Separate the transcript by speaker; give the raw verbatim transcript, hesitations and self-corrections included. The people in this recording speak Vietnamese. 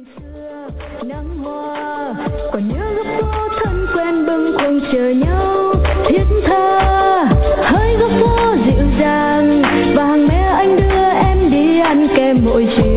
Speaker 1: Nắng hoa còn nhớ lúc phố thân quen bâng khuâng chờ nhau thiết tha, hơi góc phố dịu dàng và hàng mẹ anh đưa em đi ăn kem mỗi chiều.